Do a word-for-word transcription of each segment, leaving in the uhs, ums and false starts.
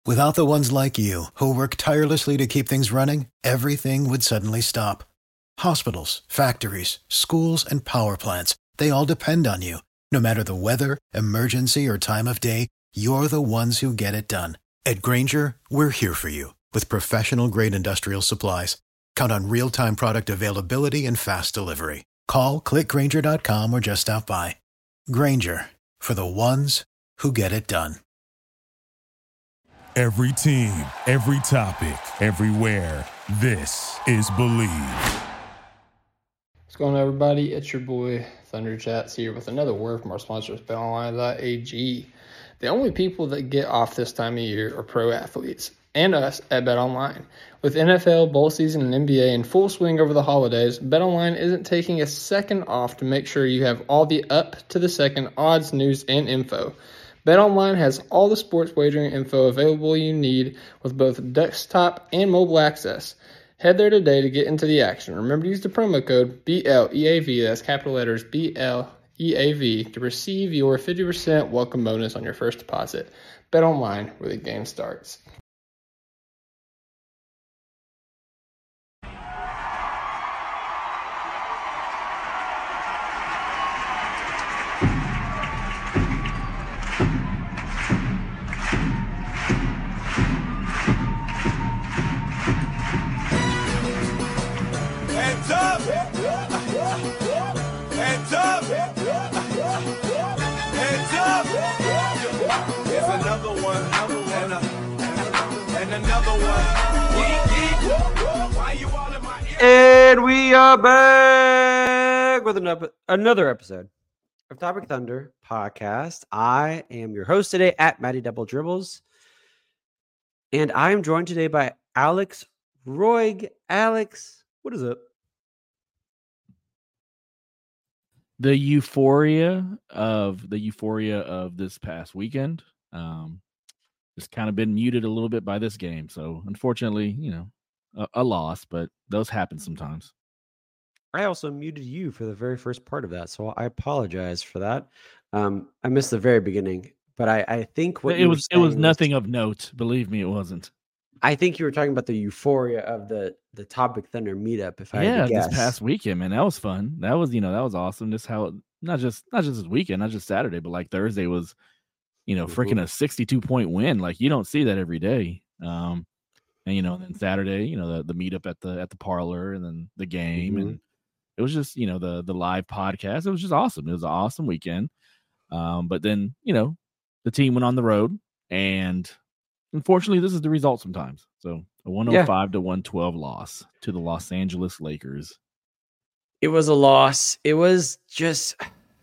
Without the ones like you, who work tirelessly to keep things running, everything would suddenly stop. Hospitals, factories, schools, and power plants, they all depend on you. No matter the weather, emergency, or time of day, you're the ones who get it done. At Grainger, we're here for you with professional-grade industrial supplies. Count on real-time product availability and fast delivery. Call, click Grainger dot com, or just stop by. Grainger, for the ones who get it done. Every team, every topic, everywhere. This is Believe. What's going on, everybody? It's your boy Thunder Chats here with another word from our sponsors, bet online dot a g. The only people that get off this time of year are pro athletes and us at BetOnline. With N F L, bowl season, and N B A in full swing over the holidays, BetOnline isn't taking a second off to make sure you have all the up-to-the-second odds, news, and info. BetOnline has all the sports wagering info available you need with both desktop and mobile access. Head there today to get into the action. Remember to use the promo code B L E A V, that's capital letters B L E A V, to receive your fifty percent welcome bonus on your first deposit. BetOnline, where the game starts. And we are back with another, another episode of Topic Thunder podcast. I am your host today at Matty Double Dribbles. And I am joined today by Alex Roig. Alex, what is up? The euphoria of the euphoria of this past weekend. Um, just kind of been muted a little bit by this game. So unfortunately, you know, a, a loss, but those happen sometimes. I also muted you for the very first part of that, so I apologize for that. Um, I missed the very beginning, but I, I think what it was it was nothing was, of note. Believe me, it wasn't. I think you were talking about the euphoria of the the Topic Thunder meetup. If I yeah, had to guess. This past weekend, man, that was fun. That was you know that was awesome. Just how not just not just this weekend, not just Saturday, but like Thursday was, you know, mm-hmm. freaking a sixty-two point win. Like you don't see that every day. Um, and you know, then Saturday, you know, the the meetup at the at the parlor, and then the game, mm-hmm. and it was just you know the the live podcast. It was just awesome. It was an awesome weekend. Um, but then you know, the team went on the road, and unfortunately, this is the result sometimes. So a one oh five yeah. to one twelve loss to the Los Angeles Lakers. It was a loss. It was just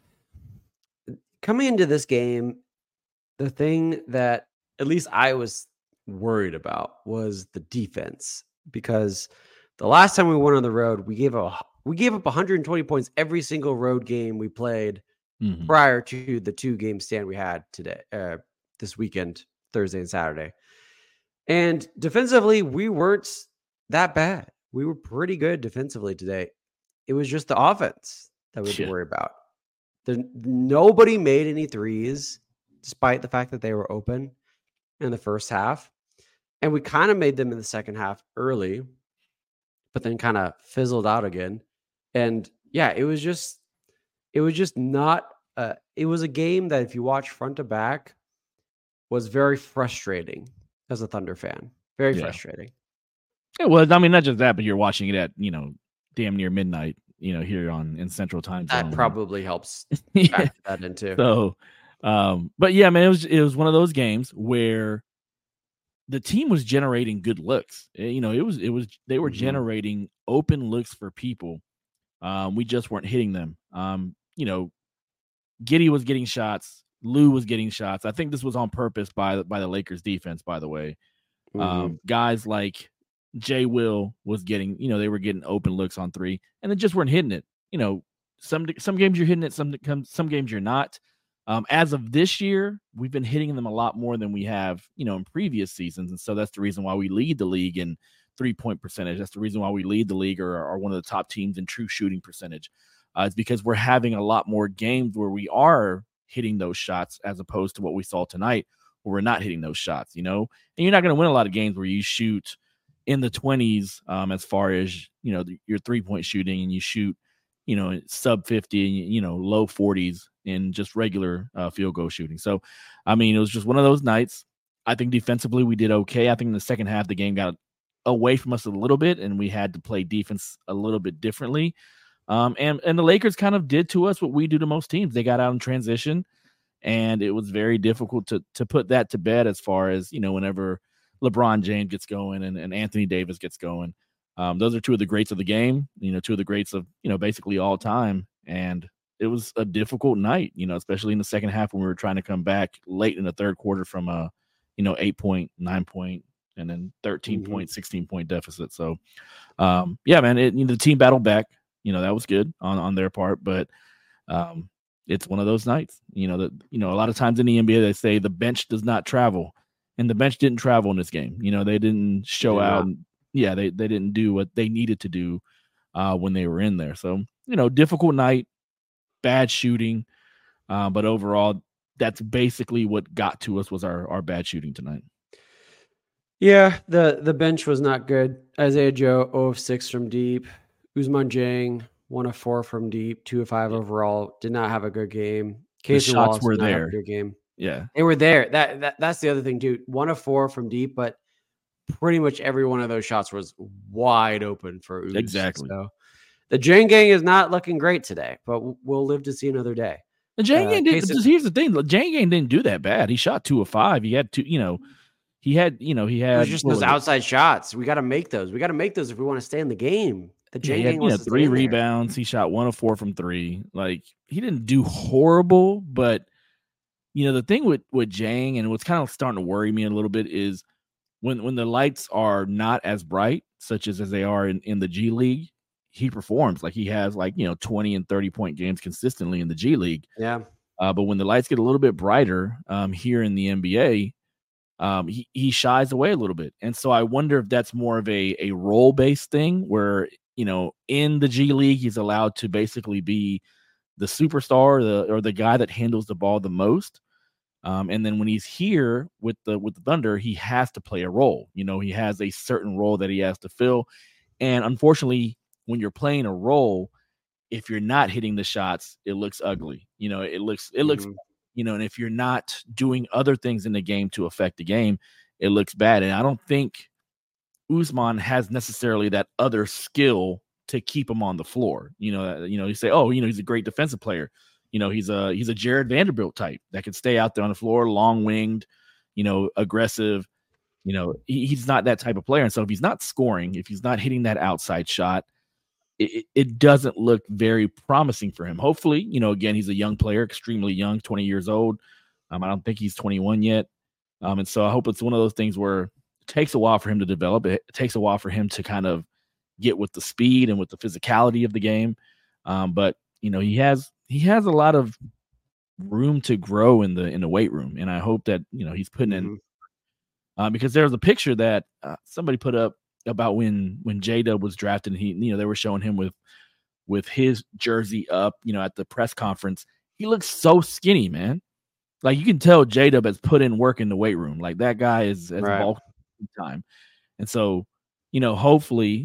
coming into this game. The thing that at least I was worried about was the defense, because the last time we went on the road, we gave a we gave up one hundred twenty points every single road game we played mm-hmm. prior to the two game stand we had today, uh, this weekend, Thursday and Saturday. And defensively, we weren't that bad. We were pretty good defensively today. It was just the offense that we had to worry about. The, nobody made any threes, despite the fact that they were open in the first half. And we kind of made them in the second half early, but then kind of fizzled out again. And yeah, it was just, it was just not, uh, it was a game that if you watch front to back was very frustrating as a Thunder fan. Very yeah. frustrating. It was. I mean, not just that, but you're watching it at, you know, damn near midnight, you know, here on in Central Time Zone. That probably helps yeah. factor that in too. So, um, but yeah, man, it was, it was one of those games where the team was generating good looks. You know, it was, it was, they were mm-hmm. generating open looks for people. Um, we just weren't hitting them. Um, you know, Giddey was getting shots. Lou was getting shots. I think this was on purpose by, by the Lakers defense, by the way. Mm-hmm. Um, guys like Jay Will was getting, you know, they were getting open looks on three and they just weren't hitting it. You know, some, some games you're hitting it, some, some games you're not. Um, as of this year, we've been hitting them a lot more than we have, you know, in previous seasons. And so that's the reason why we lead the league in three-point percentage. That's the reason why we lead the league or are one of the top teams in true shooting percentage. Uh, it's because we're having a lot more games where we are hitting those shots as opposed to what we saw tonight, where we're not hitting those shots, you know, and you're not going to win a lot of games where you shoot in the twenties um, as far as, you know, the, your three point shooting, and you shoot, you know, sub fifty and, you know, low forties in just regular uh, field goal shooting. So, I mean, it was just one of those nights. I think defensively we did okay. I think in the second half, the game got away from us a little bit, and we had to play defense a little bit differently. Um, and, and the Lakers kind of did to us what we do to most teams. They got out in transition, and it was very difficult to to put that to bed as far as, you know, whenever LeBron James gets going and, and Anthony Davis gets going. Um, those are two of the greats of the game, you know, two of the greats of, you know, basically all time. And it was a difficult night, you know, especially in the second half when we were trying to come back late in the third quarter from a, you know, eight point, nine point, and then thirteen point, mm-hmm. sixteen point deficit. So, um, yeah, man, it, you know, the team battled back. You know, that was good on, on their part, but um, it's one of those nights, you know, that, you know, a lot of times in the N B A, they say the bench does not travel, and the bench didn't travel in this game. You know, they didn't show yeah. out. And, yeah, they, they didn't do what they needed to do uh, when they were in there. So, you know, difficult night, bad shooting, uh, but overall, that's basically what got to us was our, our bad shooting tonight. Yeah, the, the bench was not good. Isaiah Joe, zero of six from deep. Ousmane Dieng, one of four from deep, two of five yeah. overall. Did not have a good game. The shots Wallace were there. Good game. Yeah, they were there. That, that that's the other thing, dude. One of four from deep, but pretty much every one of those shots was wide open for Ouz. Exactly. So the Dieng gang is not looking great today, but we'll live to see another day. The Dieng gang uh, didn't. Here's the thing: the Dieng gang didn't do that bad. He shot two of five. He had two. You know, he had. You know, he had just those outside shots. We got to make those. We got to make those if we want to stay in the game. The Dieng yeah, gang had, was you know, three rebounds. He shot one of four from three. Like, he didn't do horrible, but you know, the thing with with Dieng and what's kind of starting to worry me a little bit is when when the lights are not as bright, such as as they are in, in the G League, he performs. Like, he has like, you know, twenty and thirty point games consistently in the G League. Yeah. Uh, but when the lights get a little bit brighter um, here in the N B A, um, he he shies away a little bit. And so I wonder if that's more of a a role based thing where, you know, in the G League he's allowed to basically be the superstar, the or the guy that handles the ball the most. Um, and then when he's here with the with the Thunder, he has to play a role. You know, he has a certain role that he has to fill. And unfortunately, when you're playing a role, if you're not hitting the shots, it looks ugly. You know, it looks it looks, mm-hmm. you know, and if you're not doing other things in the game to affect the game, it looks bad. And I don't think Ousmane has necessarily that other skill to keep him on the floor. You know, you know, you say, oh, you know, he's a great defensive player. You know, he's a he's a Jared Vanderbilt type that can stay out there on the floor, long winged, you know, aggressive. You know, he, he's not that type of player. And so if he's not scoring, if he's not hitting that outside shot, it, it doesn't look very promising for him. Hopefully, you know, again, he's a young player, extremely young, twenty years old. Um, I don't think he's twenty-one yet. Um, and so I hope it's one of those things where it takes a while for him to develop. It, it takes a while for him to kind of get with the speed and with the physicality of the game. Um, but, you know, he has he has a lot of room to grow in the in the weight room. And I hope that, you know, he's putting in uh, because there was a picture that uh, somebody put up about when when J-Dub was drafted, and he, you know, they were showing him with with his jersey up, you know, at the press conference. He looks so skinny, man. Like, you can tell J-Dub has put in work in the weight room. Like, that guy is has right. bulked time. And so, you know, hopefully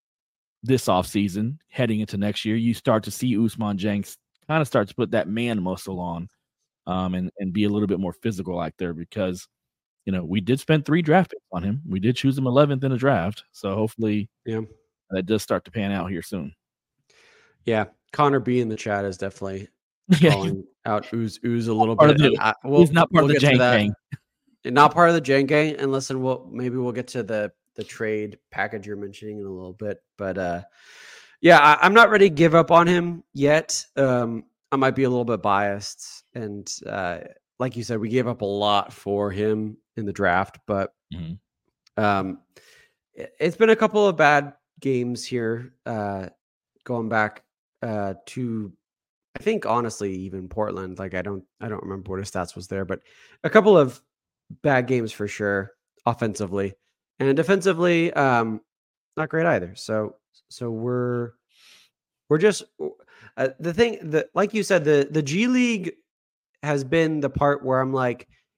this offseason, heading into next year, you start to see Ousmane Dieng kind of start to put that man muscle on um, and, and be a little bit more physical out there because, you know, we did spend three draft picks on him. We did choose him eleventh in the draft. So hopefully yeah. that does start to pan out here soon. Yeah. Connor B in the chat is definitely yeah. calling out Ooze Ooze a little part bit. The, I, we'll, he's not part we'll of the Dieng gang. Not part of the Dieng gang. And listen, we'll maybe we'll get to the the trade package you're mentioning in a little bit. But uh, yeah, I, I'm not ready to give up on him yet. Um, I might be a little bit biased. And uh, like you said, we gave up a lot for him in the draft. But mm-hmm. um, it, it's been a couple of bad games here uh, going back uh, to, I think, honestly, even Portland. Like, I don't I don't remember what his stats was there. But a couple of bad games for sure offensively. And defensively, um, not great either. So, so we're we're just uh, the thing that, like you said, the the G League has been the part where I'm like,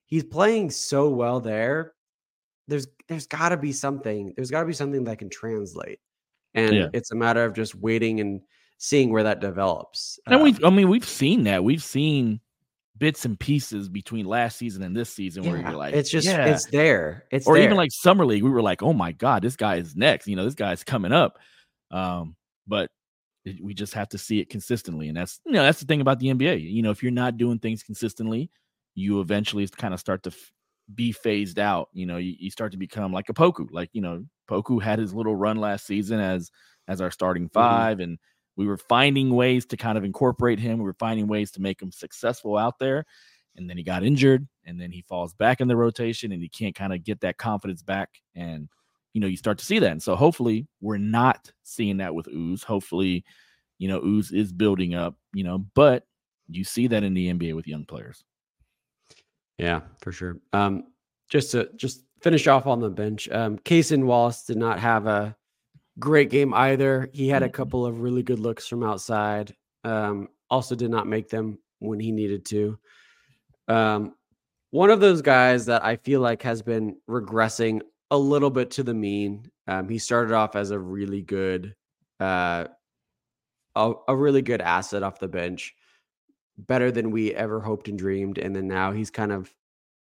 he's playing so well there. There's there's got to be something. There's got to be something that can translate, and Yeah. it's a matter of just waiting and seeing where that develops. And Um, we, I mean, we've seen that. We've seen bits and pieces between last season and this season where yeah, you're like, it's just yeah. it's there. It's or there. even like Summer League, we were like, oh my God, this guy is next. You know, this guy's coming up. Um, but it, we just have to see it consistently. And that's, you know, that's the thing about the N B A. You know, if you're not doing things consistently, you eventually kind of start to f- be phased out. You know, you, you start to become like a Poku. Like, you know, Poku had his little run last season as as our starting five, mm-hmm. and we were finding ways to kind of incorporate him. We were finding ways to make him successful out there. And then he got injured, and then he falls back in the rotation, and he can't kind of get that confidence back. And, you know, you start to see that. And so hopefully we're not seeing that with Ooze. Hopefully, you know, Ooze is building up, you know, but you see that in the N B A with young players. Yeah, for sure. Um, just to just finish off on the bench, um, Cason Wallace did not have a great game either. He had a couple of really good looks from outside. Um, also did not make them when he needed to. Um, one of those guys that I feel like has been regressing a little bit to the mean. Um, he started off as a really good, uh, a, a really good asset off the bench, better than we ever hoped and dreamed. And then now he's kind of,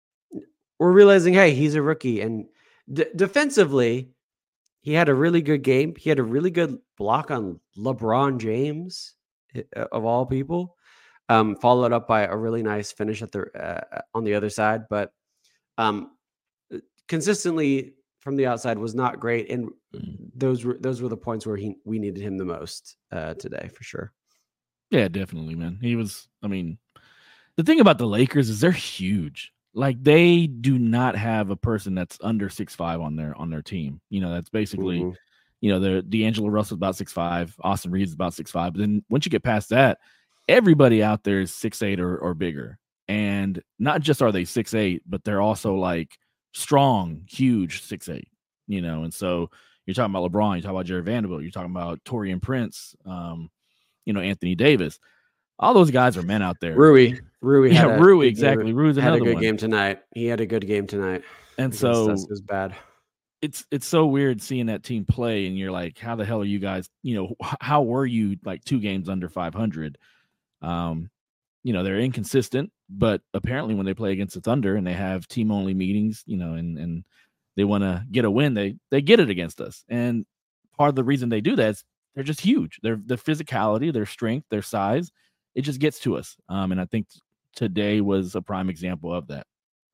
we're realizing, hey, he's a rookie. And d- defensively, he had a really good game. He had a really good block on LeBron James, of all people. Um, followed up by a really nice finish at the uh, on the other side, but um, consistently from the outside was not great, and those were those were the points where he we needed him the most uh, today for sure. Yeah, definitely, man. He was. I mean, the thing about the Lakers is they're huge. Like, they do not have a person that's under six five on their on their team. You know, that's basically, mm-hmm. you know, the D'Angelo Russell's about six five, Austin Reeves is about six five. But then once you get past that, everybody out there is six eight or, or bigger. And not just are they six eight, but they're also like strong, huge six eight, you know. And so you're talking about LeBron, you're talking about Jared Vanderbilt, you're talking about Taurean Prince, um, you know, Anthony Davis. All those guys are men out there. Rui. Rui yeah, had Rui, exactly. Rui's had another a good one. game tonight. He had a good game tonight. And so it was bad. It's it's so weird seeing that team play, and you're like, how the hell are you guys, you know, how were you like two games under five hundred? Um, you know, they're inconsistent, but apparently when they play against the Thunder and they have team only meetings, you know, and, and they want to get a win, they, they get it against us. And part of the reason they do that is they're just huge. Their, their physicality, their strength, their size, it just gets to us. Um, and I think today was a prime example of that.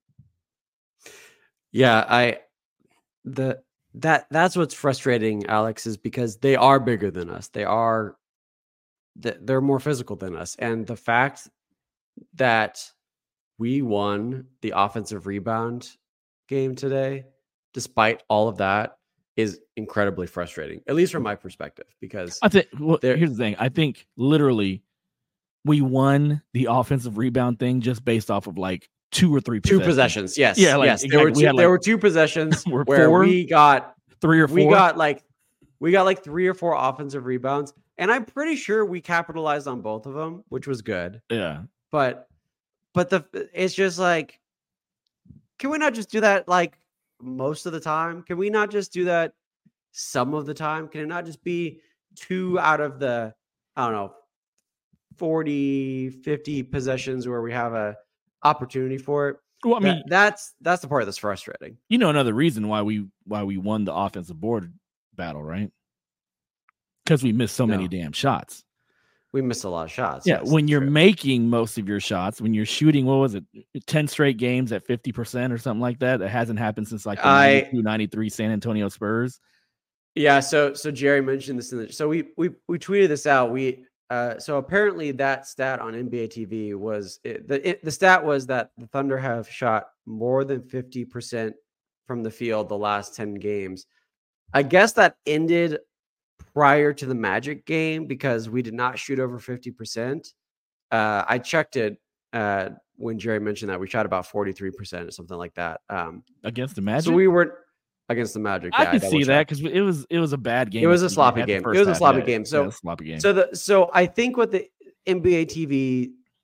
Yeah. I, the, that, that's what's frustrating, Alex, is because they are bigger than us. They are, they're more physical than us. And the fact that we won the offensive rebound game today, despite all of that, is incredibly frustrating, at least from my perspective, because I think, well, here's the thing. I think literally we won the offensive rebound thing just based off of like two or three two possessions. possessions. Yes. Yeah. Like, yes. exactly. There were two, we had, like, there were two possessions where four, we got three or four. We got like, we got like three or four offensive rebounds. And I'm pretty sure we capitalized on both of them, which was good. Yeah. But, but the, it's just like, can we not just do that like most of the time? Can we not just do that some of the time? Can it not just be two out of the, I don't know, forty, fifty possessions where we have a opportunity for it? Well, I mean, that, that's, that's the part that's frustrating. You know, another reason why we, why we won the offensive board battle, right? Because we missed so no. many damn shots. We missed a lot of shots. Yeah, yes, when you're true. making most of your shots, when you're shooting, what was it, ten straight games at fifty percent or something like that? That hasn't happened since like the ninety-two ninety-three San Antonio Spurs. Yeah, so so Jerry mentioned this in the so we we we tweeted this out. We uh so apparently that stat on N B A T V was it, the it, the stat was that the Thunder have shot more than fifty percent from the field the last ten games. I guess that ended prior to the Magic game because we did not shoot over fifty percent. Uh, I checked it uh, when Jerry mentioned that we shot about forty-three percent or something like that. Um, against the Magic? So we weren't against the Magic. I yeah, can see that because it was it was a bad game. It was a sloppy game. It was a sloppy game. So, sloppy game. So the so I think what the N B A T V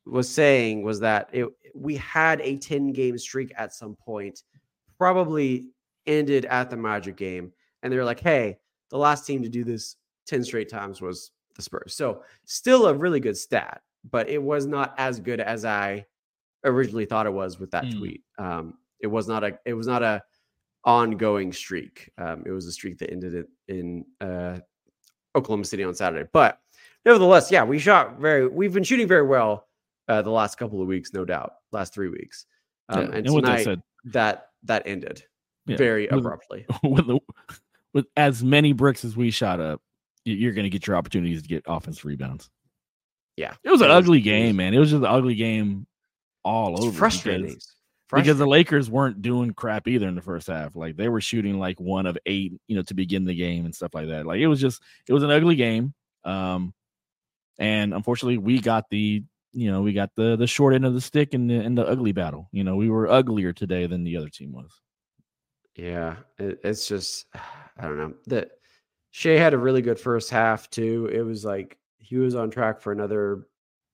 was saying was that it, we had a ten game streak at some point, probably ended at the Magic game. And they were like, hey, the last team to do this ten straight times was the Spurs. So still a really good stat, but it was not as good as I originally thought it was with that mm. tweet. Um, it was not a, it was not a ongoing streak. Um, it was a streak that ended in uh, Oklahoma City on Saturday. But nevertheless, yeah, we shot very, we've been shooting very well uh, the last couple of weeks, no doubt, last three weeks. Um, yeah, and, and tonight, that, said, that, that ended yeah, very with, abruptly. With, the, with as many bricks as we shot up, you're going to get your opportunities to get offensive rebounds. Yeah. It was an it ugly was, game, man. It was just an ugly game all it's over. Frustrating. Because, frustrating. Because the Lakers weren't doing crap either in the first half. Like they were shooting like one of eight, you know, to begin the game and stuff like that. Like it was just, it was an ugly game. Um, and unfortunately we got the, you know, we got the, the short end of the stick in the, in the ugly battle. You know, we were uglier today than the other team was. Yeah. It, it's just, I don't know that Shea had a really good first half too. It was like, he was on track for another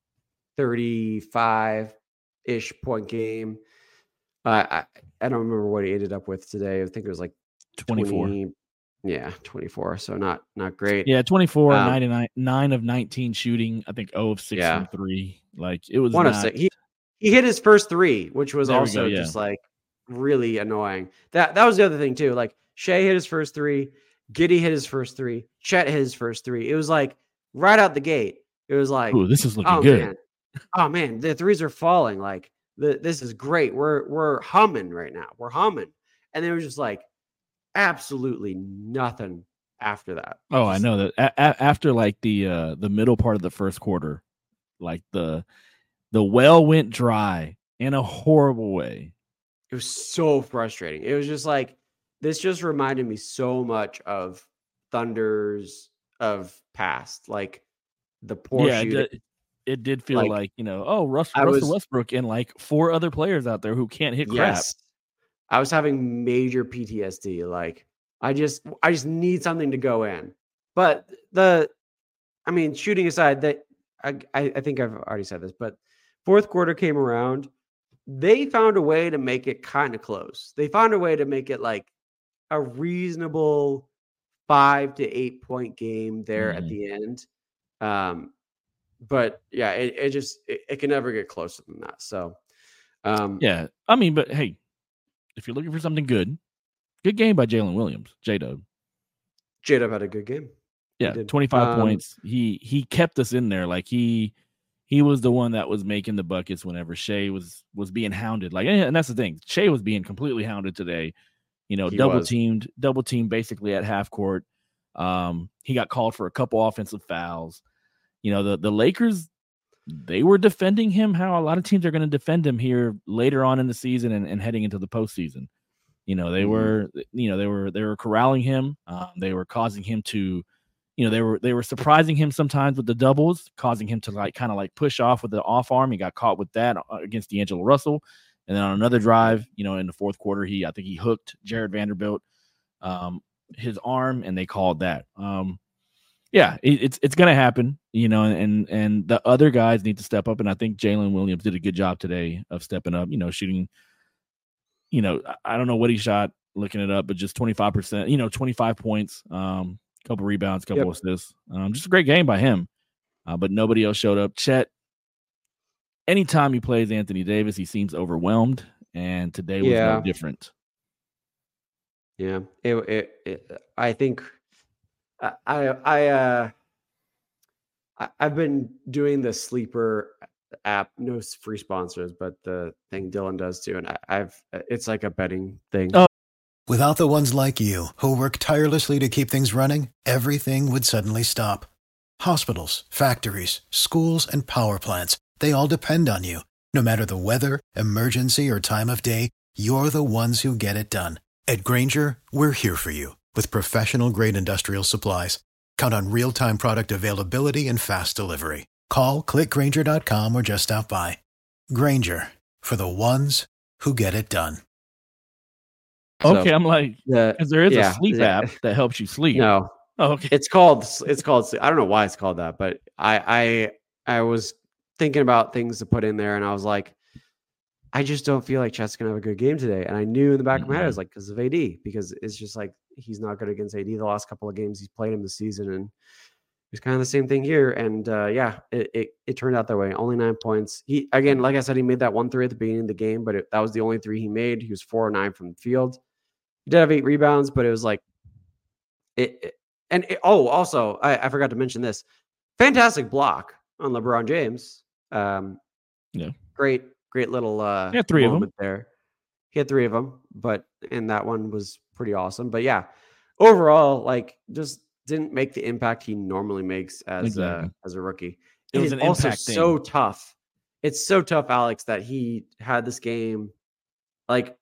thirty-five ish point game. Uh, I, I don't remember what he ended up with today. I think it was like twenty-four. twenty, yeah, twenty-four. So not not great. Yeah, twenty-four, um, ninety-nine, nine of nineteen shooting. I think zero of six yeah. from three. Like it was one not... of six. He, he hit his first three, which was there also go, yeah. just like really annoying. That that was the other thing too. Like Shea hit his first three, Giddey hit his first three, Chet hit his first three. It was like right out the gate. It was like, ooh, this is looking oh, good. Man. Oh man, the threes are falling. Like the, this is great. We're we're humming right now. We're humming, and they were just like absolutely nothing after that. Oh, just, I know that a- a- after like the uh, the middle part of the first quarter, like the the well went dry in a horrible way. It was so frustrating. It was just like this. Just reminded me so much of Thunder's of past, like. The poor yeah, shooting. It did, it did feel like, like, you know, oh, Russ, I Russell was, Westbrook and like four other players out there who can't hit crap. Yes. I was having major P T S D. Like, I just, I just need something to go in. But the, I mean, shooting aside, that I, I think I've already said this, but fourth quarter came around. They found a way to make it kind of close. They found a way to make it like a reasonable five to eight point game there mm-hmm. at the end. Um, but yeah, it, it just it, it can never get closer than that. So, um, yeah, I mean, but hey, if you're looking for something good, good game by Jalen Williams, J-Dub. J-Dub had a good game. Yeah, twenty-five um, points. He he kept us in there. Like he he was the one that was making the buckets whenever Shea was was being hounded. Like, and that's the thing, Shea was being completely hounded today. You know, double was. teamed, double teamed basically at half court. Um, he got called for a couple offensive fouls. You know, the, the Lakers, they were defending him how a lot of teams are going to defend him here later on in the season and, and heading into the postseason. You know, they mm-hmm. were, you know, they were, they were corralling him. Um, they were causing him to, you know, they were, they were surprising him sometimes with the doubles, causing him to like kind of like push off with the off arm. He got caught with that against D'Angelo Russell. And then on another drive, you know, in the fourth quarter, he, I think he hooked Jared Vanderbilt. Um, his arm, and they called that. Um, yeah, it, it's it's gonna happen, you know, and and the other guys need to step up, and I think Jalen Williams did a good job today of stepping up, you know, shooting, you know, I don't know what he shot, looking it up, but just twenty-five percent, you know, twenty-five points, um, couple rebounds, couple yep. assists, um, just a great game by him, uh, but nobody else showed up. Chet, anytime he plays Anthony Davis, he seems overwhelmed, and today was yeah. no different. Yeah, it, it, it, I think I, I, uh, I, I've been doing the Sleeper app, no free sponsors, but the thing Dylan does too. And I, I've, it's like a betting thing. Oh. Without the ones like you who work tirelessly to keep things running, everything would suddenly stop. Hospitals, factories, schools, and power plants, they all depend on you. No matter the weather, emergency, or time of day, you're the ones who get it done. At Grainger, we're here for you with professional-grade industrial supplies. Count on real-time product availability and fast delivery. Call, click Grainger dot com, or just stop by. Grainger, for the ones who get it done. Okay, so, I'm like, the, because there is yeah, a sleep yeah. app that helps you sleep. No. Oh, okay. It's called, it's called, I don't know why it's called that, but I, I, I was thinking about things to put in there, and I was like, I just don't feel like Chet's gonna have a good game today. And I knew in the back mm-hmm. of my head, I was like, because of A D, because it's just like he's not good against A D the last couple of games he's played him this season, and it's kind of the same thing here. And uh, yeah, it, it it turned out that way. Only nine points. He again, like I said, he made that one three at the beginning of the game, but it, that was the only three he made. He was four or nine from the field. He did have eight rebounds, but it was like it. it and it, oh, also, I, I forgot to mention this. Fantastic block on LeBron James. Um, yeah, great, great little uh, yeah, three moment of them there. He had three of them, but and that one was pretty awesome. But yeah, overall, like just didn't make the impact he normally makes as exactly. a as a rookie. It, it was an also impact so thing. tough. It's so tough, Alex, that he had this game. Like,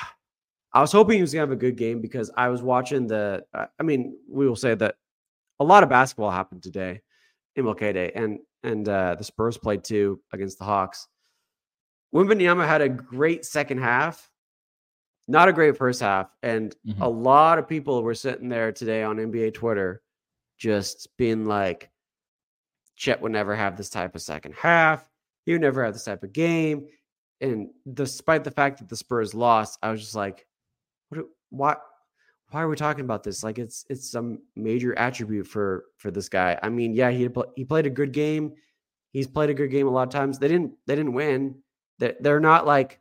I was hoping he was gonna have a good game because I was watching the. Uh, I mean, we will say that a lot of basketball happened today, M L K Day, and and uh, the Spurs played too against the Hawks. Wembanyama had a great second half, not a great first half, and mm-hmm. a lot of people were sitting there today on N B A Twitter, just being like, "Chet would never have this type of second half. He would never have this type of game." And despite the fact that the Spurs lost, I was just like, "What? Why? Why are we talking about this? Like, it's it's some major attribute for for this guy." I mean, yeah, he he played a good game. He's played a good game a lot of times. They didn't they didn't win. They're, they're not like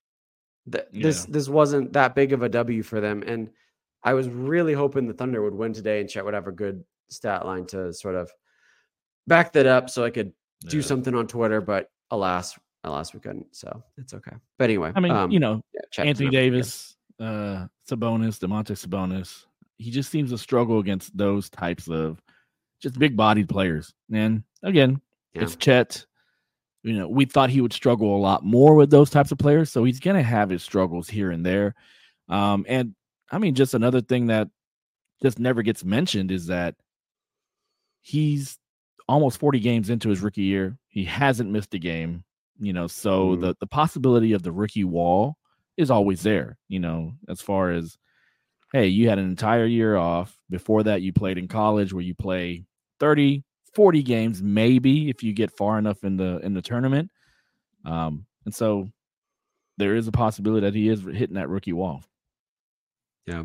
th- this. Yeah. This wasn't that big of a W for them. And I was really hoping the Thunder would win today and Chet would have a good stat line to sort of back that up, so I could yeah. do something on Twitter. But alas, alas, we couldn't. So it's okay. But anyway, I mean, um, you know, yeah, Anthony Davis, uh, Sabonis, Domantas Sabonis. He just seems to struggle against those types of just big-bodied players. And again, yeah. it's Chet. You know, we thought he would struggle a lot more with those types of players, so he's going to have his struggles here and there. Um, and I mean, just another thing that just never gets mentioned is that he's almost forty games into his rookie year. He hasn't missed a game, you know, so mm. the, the possibility of the rookie wall is always there, you know, as far as, hey, you had an entire year off. Before that, you played in college where you play thirty, forty games, maybe if you get far enough in the in the tournament. Um, and so there is a possibility that he is hitting that rookie wall. Yeah.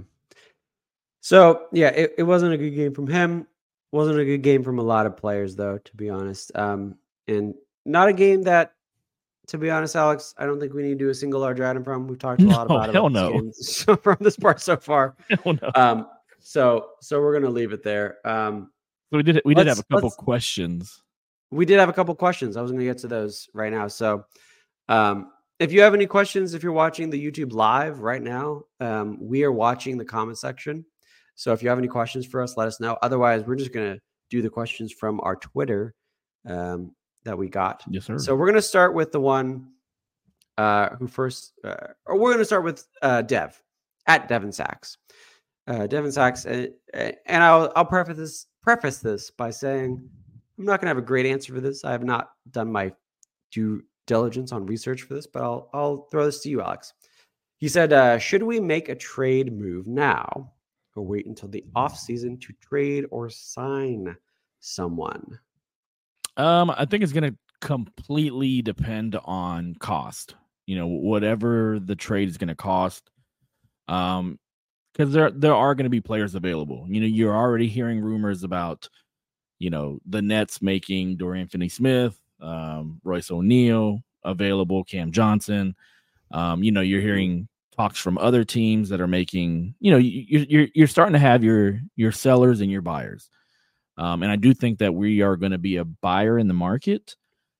So, yeah, it, it wasn't a good game from him. Wasn't a good game from a lot of players, though, to be honest. Um, and not a game that, to be honest, Alex, I don't think we need to do a single large item from. We've talked a lot no, about it hell no. from this part so far. Hell no. Um, so, so we're going to leave it there. Um, So we did we did have a couple questions. We did have a couple questions. I was going to get to those right now. So um, if you have any questions, if you're watching the YouTube live right now, um, we are watching the comment section. So if you have any questions for us, let us know. Otherwise, we're just going to do the questions from our Twitter um, that we got. Yes, sir. So we're going to start with the one uh, who first, uh, or we're going to start with uh, Dev at Devin Sachs. Uh, Devin Sachs, uh, and I'll I'll preface this preface this by saying I'm not going to have a great answer for this. I have not done my due diligence on research for this, but I'll I'll throw this to you, Alex. He said, uh, "Should we make a trade move now, or wait until the off season to trade or sign someone?" Um, I think it's going to completely depend on cost. You know, whatever the trade is going to cost. Um. Because there there are going to be players available. You know, you're already hearing rumors about, you know, the Nets making Dorian Finney-Smith, um, Royce O'Neal available, Cam Johnson. Um, you know, you're hearing talks from other teams that are making. You know, you're you're you're starting to have your your sellers and your buyers. Um, and I do think that we are going to be a buyer in the market,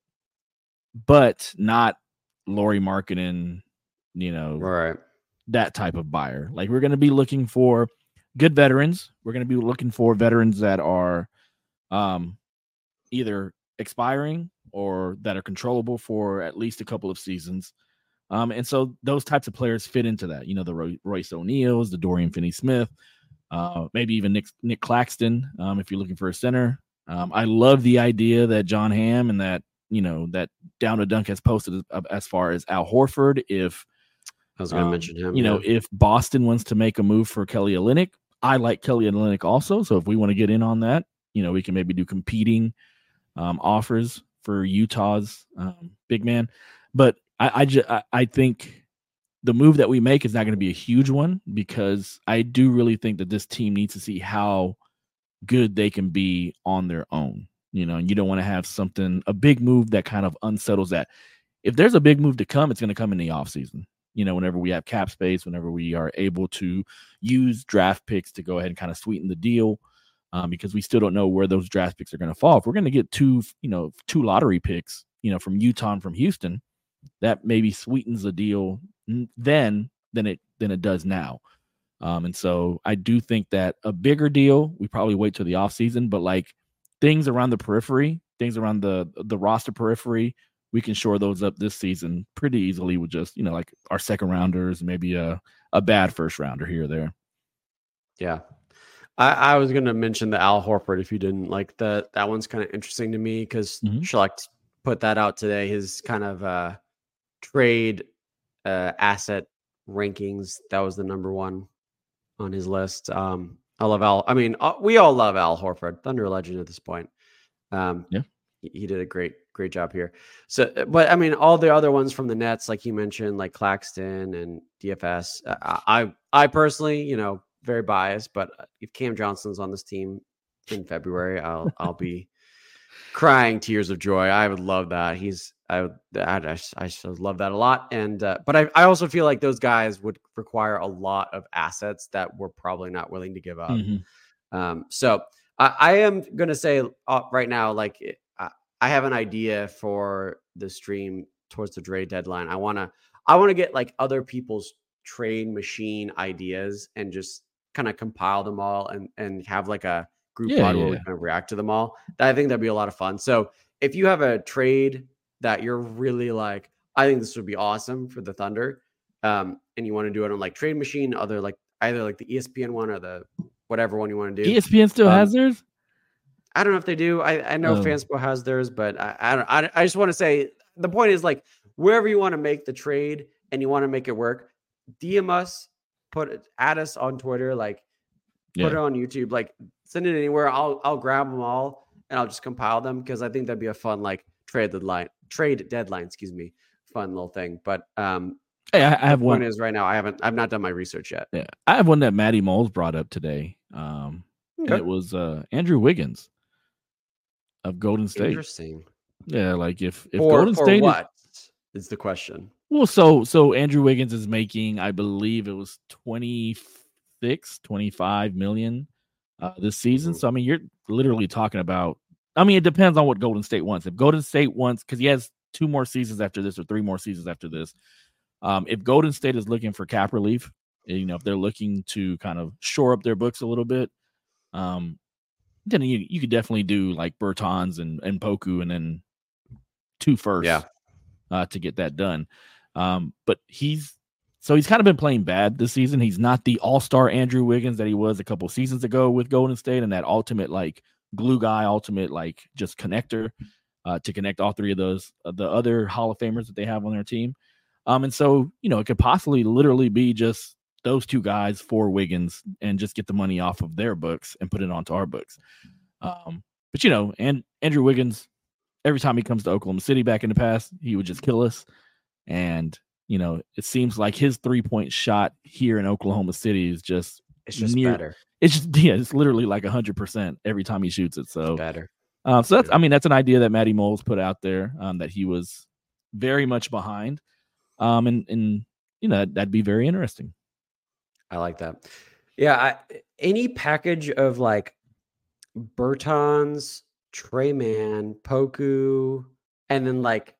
but not Lauri Markkanen. You know, right. That type of buyer. Like, we're going to be looking for good veterans. We're going to be looking for veterans that are um, either expiring or that are controllable for at least a couple of seasons. Um, and so those types of players fit into that. You know, the Roy- Royce O'Neals, the Dorian Finney-Smith, uh, maybe even Nick, Nick Claxton, um, if you're looking for a center. Um, I love the idea that John Hamm and that, you know, that Down to Dunk has posted as, as far as Al Horford. If I was going to um, mention him. You yeah. know, if Boston wants to make a move for Kelly Olynyk, I like Kelly Olynyk also. So if we want to get in on that, you know, we can maybe do competing um, offers for Utah's um, big man. But I I, ju- I I think the move that we make is not going to be a huge one, because I do really think that this team needs to see how good they can be on their own. You know, and you don't want to have something, a big move that kind of unsettles that. If there's a big move to come, it's going to come in the offseason. You know, whenever we have cap space, whenever we are able to use draft picks to go ahead and kind of sweeten the deal, um, because we still don't know where those draft picks are going to fall. If we're going to get two, you know, two lottery picks, you know, from Utah and from Houston, that maybe sweetens the deal then than it than it does now. Um, and so I do think that a bigger deal, we probably wait till the offseason, but like things around the periphery, things around the the roster periphery, we can shore those up this season pretty easily with just, you know, like our second rounders, maybe a, a bad first rounder here or there. Yeah. I, I was going to mention the Al Horford if you didn't. Like the, that one's kind of interesting to me because Mhm. Schlecht put that out today. His kind of uh, trade uh, asset rankings, that was the number one on his list. Um, I love Al. I mean, uh, we all love Al Horford, Thunder legend at this point. Um, Yeah. He, he did a great, great job here. So, but I mean, all the other ones from the Nets, like you mentioned, like Claxton and D F S. Uh, I, I personally, you know, very biased, but if Cam Johnson's on this team in February, I'll, I'll be crying tears of joy. I would love that. He's, I would, I, I, I just love that a lot. And, uh, but I, I also feel like those guys would require a lot of assets that we're probably not willing to give up. Mm-hmm. Um, so I, I am going to say uh, right now, like I, I have an idea for the stream towards the trade deadline. I want to, I want to get like other people's trade machine ideas and just kind of compile them all and, and have like a group Yeah, pod yeah, where we yeah. kind of react to them all. I think that'd be a lot of fun. So if you have a trade that you're really like, I think this would be awesome for the Thunder, um, and you want to do it on like Trade Machine, other like either like the E S P N one or the whatever one you want to do. E S P N still Um, has theirs? I don't know if they do. I, I know Oh. Fanspo has theirs, but I, I don't. I, I just want to say the point is like wherever you want to make the trade and you want to make it work, D M us, put it, add us on Twitter, like put Yeah. it on YouTube, like send it anywhere. I'll I'll grab them all and I'll just compile them because I think that'd be a fun like trade deadline, trade deadline, excuse me, fun little thing. But um, Hey, I, I have the one. point is right now I haven't I've not done my research yet. Yeah, I have one that Matty Moles brought up today. Um, and Okay. it was uh, Andrew Wiggins of Golden State. Interesting. Yeah, like if if For Golden for State is- what is the question? well, so so Andrew Wiggins is making, I believe it was twenty-six, twenty-five million uh, this season. Mhm. So I mean, you're literally talking about. I mean, it depends on what Golden State wants. If Golden State wants, because he has two more seasons after this or three more seasons after this. Um, if Golden State is looking for cap relief, you know, if they're looking to kind of shore up their books a little bit, um, then you you could definitely do like Bertans and and Poku and then two firsts, Yeah. uh, to get that done. Um, but he's so he's kind of been playing bad this season. He's not the all-star Andrew Wiggins that he was a couple seasons ago with Golden State and that ultimate like glue guy, ultimate like just connector uh, to connect all three of those uh, the other Hall of Famers that they have on their team. Um, and so you know it could possibly literally be just those two guys for Wiggins and just get the money off of their books and put it onto our books. Um, but you know, and Andrew Wiggins, every time he comes to Oklahoma City back in the past, he would just kill us. And, you know, it seems like his three-point shot here in Oklahoma City is just It's just near, better. It's just, yeah, it's literally like one hundred percent every time he shoots it. So, Better. uh, so that's, I mean, that's an idea that Matty Moles put out there um, that he was very much behind. Um, and, and, you know, that'd be very interesting. I like that. Yeah. I, any package of like Bertans, Trey Man, Poku, and then like,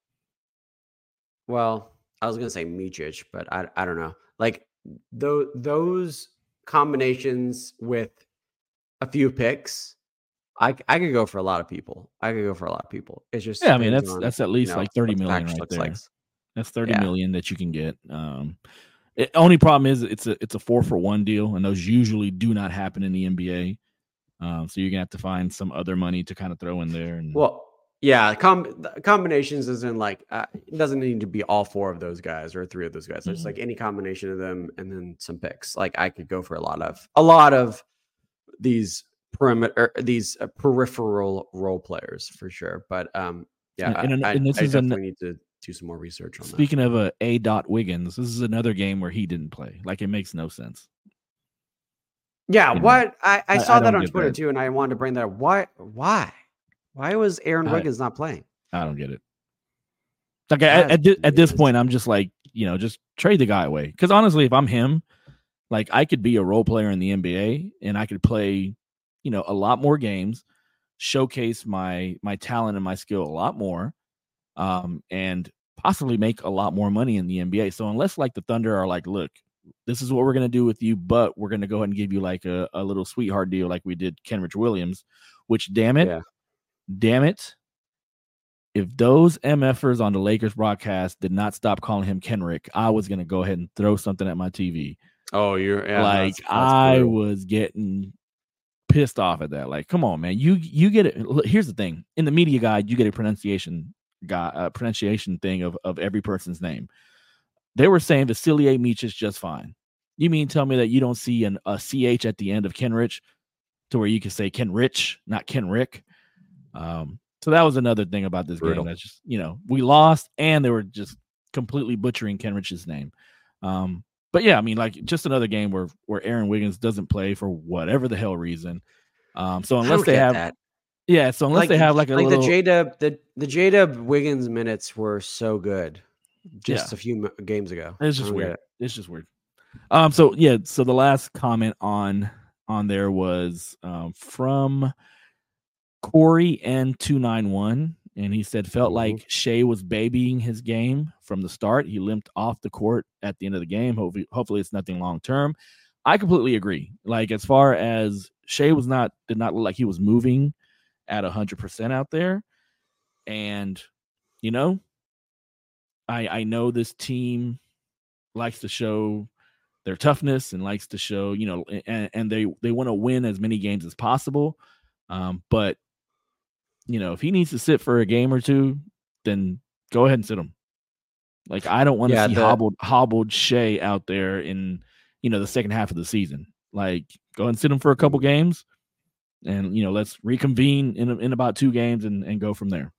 well, I was gonna say Micic, but I I don't know. Like those those combinations with a few picks, I I could go for a lot of people. I could go for a lot of people. It's just Yeah, I mean, depends that's on, that's at you least know, like thirty what the million package right looks there. like. That's thirty Yeah. million that you can get. Um, it, only problem is it's a it's a four for one deal, and those usually do not happen in the N B A. Um, so you're gonna have to find some other money to kind of throw in there. And Well, yeah, com- the combinations isn't like uh, it doesn't need to be all four of those guys or three of those guys. It's Mhm. like any combination of them and then some picks. Like I could go for a lot of a lot of these perimeter, these uh, peripheral role players for sure. But um, Yeah, And, and, I, and this I is an, definitely need to do some more research on speaking of a A. Dot Wiggins, this is another game where he didn't play. Like, it makes no sense. that. Yeah, You know, what I, I I- saw I that don't on get Twitter that. too, and I wanted to bring that up. Why? Why? Why was Aaron I- Wiggins not playing? I don't get it. Like, at, That's at, thi- at this bananas. point, I'm just like, you know, just trade the guy away. Because honestly, if I'm him, like, I could be a role player in the N B A and I could play, you know, a lot more games, showcase my my talent and my skill a lot more, um, and possibly make a lot more money in the N B A. So unless like the Thunder are like, look, this is what we're gonna do with you, but we're gonna go ahead and give you like a, a little sweetheart deal like we did Kenrich Williams, which damn it, Yeah. damn it. If those MFers on the Lakers broadcast did not stop calling him Kenrick, I was gonna go ahead and throw something at my T V. Oh, you're yeah, like that's, that's I brutal. was getting pissed off at that. Like, come on, man. You you get it. Look, here's the thing. In the media guide, you get a pronunciation guy, a pronunciation thing of, of every person's name. They were saying Vasilije Mić is just fine. You mean tell me that you don't see an a C H at the end of Kenrich to where you can say Kenrich, not Kenrick? Um, so that was another thing about this Brutal. game. That's just, you know, we lost and they were just completely butchering Kenrich's name. Um, but yeah, I mean, like just another game where where Aaron Wiggins doesn't play for whatever the hell reason. Um, so I unless don't they get have, that. yeah, so unless Like they have like a like little, the J Dub the the J Dub Wiggins minutes were so good just Yeah. a few m- games ago. it's I just don't get weird. it. It's just weird. Um, so yeah, so the last comment on on there was um from Corey N two nine one, and he said felt Mhm. like Shea was babying his game from the start. He limped off the court at the end of the game. Hopefully, hopefully it's nothing long term. I completely agree. Like as far as Shea was not did not look like he was moving at a hundred percent out there, and you know, I I know this team likes to show their toughness and likes to show, you know, and, and they they want to win as many games as possible. Um, but you know, if he needs to sit for a game or two, then go ahead and sit him. Like I don't want to Yeah, see the- hobbled hobbled Shea out there in, you know, the second half of the season. Like go ahead and sit him for a couple games, and you know, let's reconvene in in about two games and and go from there.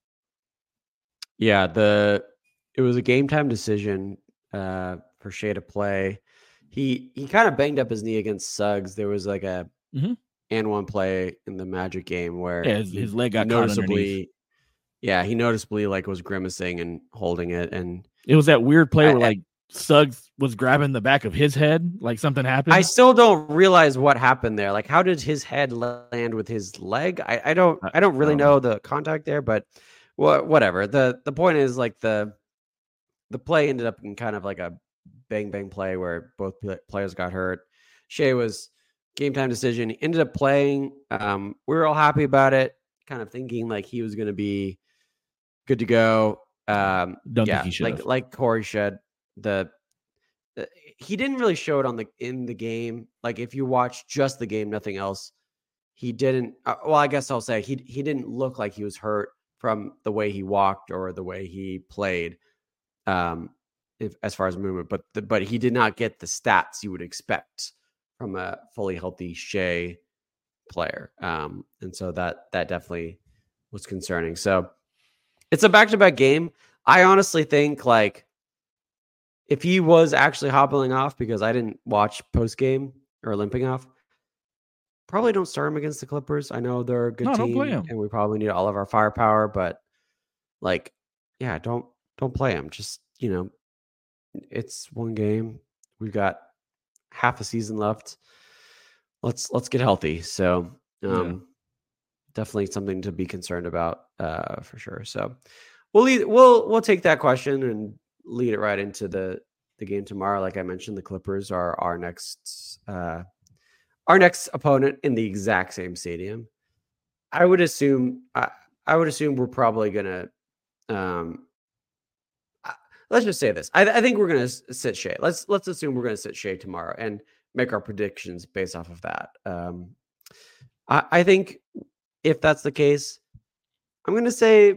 Yeah, the it was a game time decision uh, for Shea to play. He he kind of banged up his knee against Suggs. There was like a Mhm. and one play in the Magic game where Yeah, his, he his leg got caught underneath. noticeably, yeah, he noticeably like was grimacing and holding it, and It was that weird play I- where I- like Suggs was grabbing the back of his head, like something happened. I still don't realize what happened there. Like, how did his head land with his leg? I, I don't I- I don't really I don't know the contact there, but wha- whatever. The the point is like the the play ended up in kind of like a bang bang play where both pl- players got hurt. Shea was game time decision. He ended up playing. Um, we were all happy about it, kind of thinking like he was going to be good to go. Um, Don't yeah, think he should like have. like Corey said, the, the he didn't really show it on the in the game. Like if you watch just the game, nothing else, he didn't. Uh, well, I guess I'll say he he didn't look like he was hurt from the way he walked or the way he played. Um, if, as far as movement, but the, but he did not get the stats you would expect from a fully healthy Shea player. Um, and so that that definitely was concerning. So it's a back-to-back game. I honestly think like if he was actually hobbling off, because I didn't watch post-game or limping off, probably don't start him against the Clippers. I know they're a good No, don't team play him. and we probably need all of our firepower, but like, yeah, don't don't play him. Just, you know, it's one game. We've got half a season left. Let's let's get healthy. So um Yeah. definitely something to be concerned about uh for sure. So we'll lead, we'll we'll take that question and lead it right into the the game tomorrow. Like I mentioned, the Clippers are our next uh our next opponent in the exact same stadium. I would assume I, I would assume we're probably gonna um I- let's just say this. I, I think we're gonna s- sit Shea. Let's let's assume we're gonna sit Shea tomorrow and make our predictions based off of that. Um, I, I think if that's the case, I'm gonna say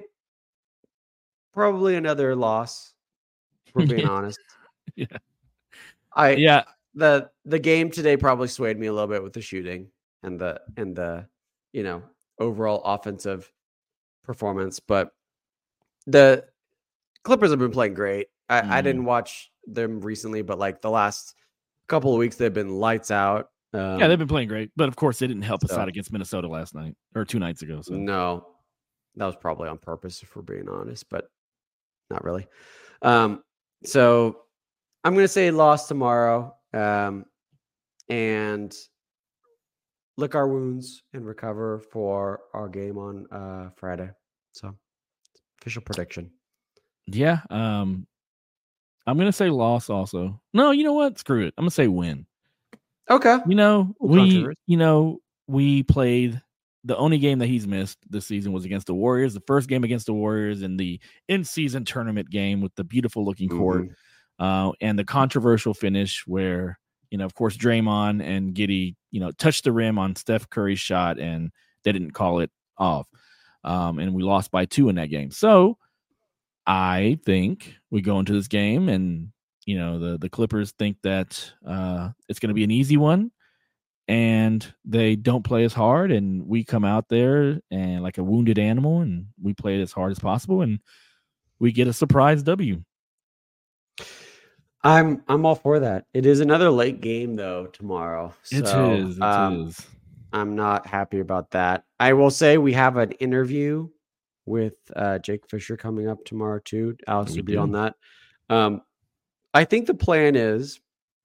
probably another loss. If we're being honest. Yeah. I Yeah. the the game today probably swayed me a little bit with the shooting and the and the you know overall offensive performance, but the Clippers have been playing great. I, Mm. I didn't watch them recently, but like the last couple of weeks, they've been lights out. Um, Yeah, they've been playing great, but of course they didn't help us so- out against Minnesota last night or two nights ago. So No, that was probably on purpose, if we're being honest, but not really. Um, so I'm going to say loss tomorrow, um, and lick our wounds and recover for our game on uh, Friday. So official prediction. yeah, um, I'm gonna say loss also. No, you know what? Screw it. I'm gonna say win. Okay. You know, Little we controversy. you know we played the only game that he's missed this season was against the Warriors. The first game against the Warriors in the in-season tournament game with the beautiful looking court, uh, and the controversial finish where you know, of course, Draymond and Giddey, you know, touched the rim on Steph Curry's shot and they didn't call it off, um, and we lost by two in that game. So I think we go into this game and, you know, the, the Clippers think that uh, it's going to be an easy one and they don't play as hard. And we come out there and like a wounded animal and we play it as hard as possible and we get a surprise W. I'm I'm all for that. It is another late game though tomorrow. It so, is. It um, is. I'm not happy about that. I will say we have an interview with uh, Jake Fisher coming up tomorrow too. Alex We will be do. on that. Um, I think the plan is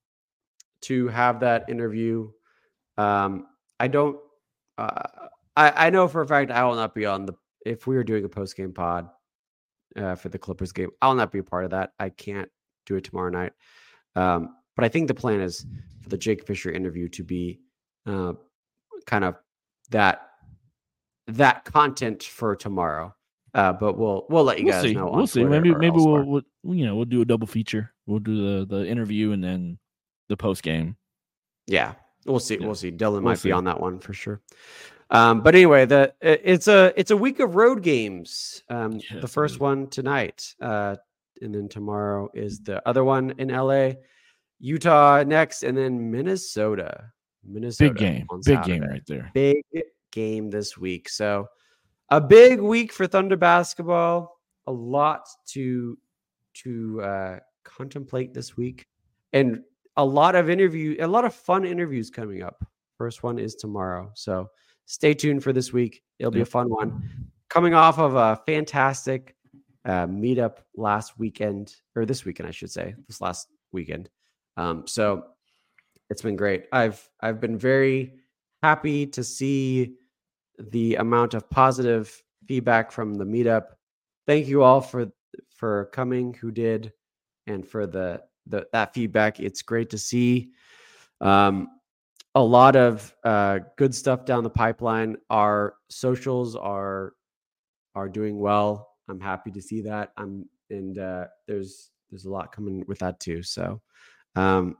to have that interview. Um, I don't. Uh, I I know for a fact I will not be on the. If we were doing a post game pod uh, for the Clippers game, I will not be a part of that. I can't do it tomorrow night. Um, but I think the plan is for the Jake Fisher interview to be uh, kind of that that content for tomorrow. Uh, but we'll we'll let you We'll guys see. know. On We'll see. Twitter Maybe or maybe elsewhere. we'll, we'll you know we'll do a double feature. We'll do the the interview and then the post game. Yeah, we'll see. Yeah. We'll see. Dylan We'll might see. be on that one for sure. Um, but anyway, the it- it's a it's a week of road games. Um, Yes, the it first is. one tonight, uh, and then tomorrow is the other one in L A, Utah next, and then Minnesota. Minnesota, Big game. on Big game Saturday. right there. Big game this week. So a big week for Thunder basketball. A lot to to uh, contemplate this week, and a lot of interview, a lot of fun interviews coming up. First one is tomorrow, so stay tuned for this week. It'll be a Yep. fun one. Coming off of a fantastic uh, meetup last weekend, or this weekend, I should say, this last weekend. Um, so it's been great. I've I've been very happy to see the amount of positive feedback from the meetup. Thank you all for for coming who did, and for the the that feedback. It's great to see. Um, a lot of uh, good stuff down the pipeline. Our socials are are doing well. I'm happy to see that. I'm and uh, there's there's a lot coming with that too. So um,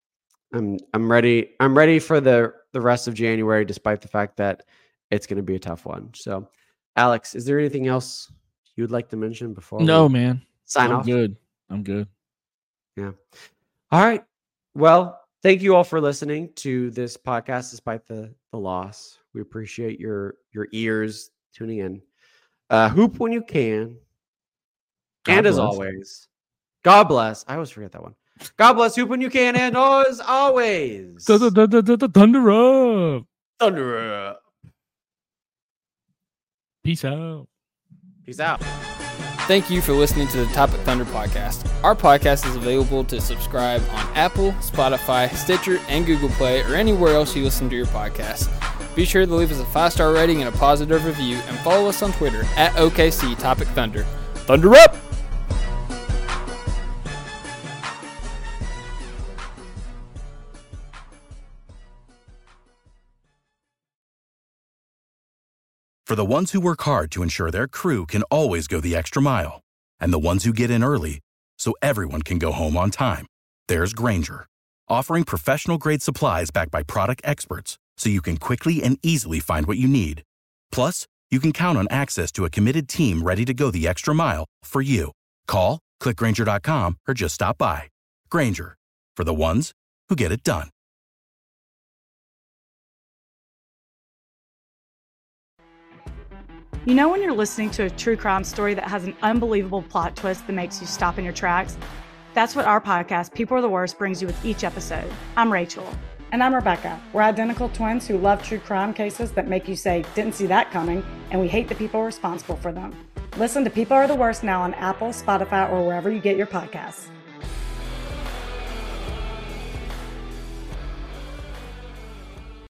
I'm I'm ready. I'm ready for the the rest of January, despite the fact that it's going to be a tough one. So, Alex, is there anything else you would like to mention before No, we man. sign I'm off? good. I'm good. Yeah. All right. Well, thank you all for listening to this podcast, despite the the loss. We appreciate your your ears tuning in. Uh, hoop when you can, God and as bless. always, God bless. I always forget that one. God bless. Hoop when you can, and as always, Th- th- th- th- th- th- Thunder up. thunder up. Peace out. Peace out. Thank you for listening to the Topic Thunder podcast. Our podcast is available to subscribe on Apple, Spotify, Stitcher, and Google Play, or anywhere else you listen to your podcast. Be sure to leave us a five-star rating and a positive review, and follow us on Twitter at O K C Topic Thunder. Thunder up! For the ones who work hard to ensure their crew can always go the extra mile, and the ones who get in early so everyone can go home on time, there's Grainger, offering professional-grade supplies backed by product experts so you can quickly and easily find what you need. Plus, you can count on access to a committed team ready to go the extra mile for you. Call, click Grainger dot com, or just stop by. Grainger, for the ones who get it done. You know when you're listening to a true crime story that has an unbelievable plot twist that makes you stop in your tracks? That's what our podcast, People Are the Worst, brings you with each episode. I'm Rachel. And I'm Rebecca. We're identical twins who love true crime cases that make you say, didn't see that coming, and we hate the people responsible for them. Listen to People Are the Worst now on Apple, Spotify, or wherever you get your podcasts.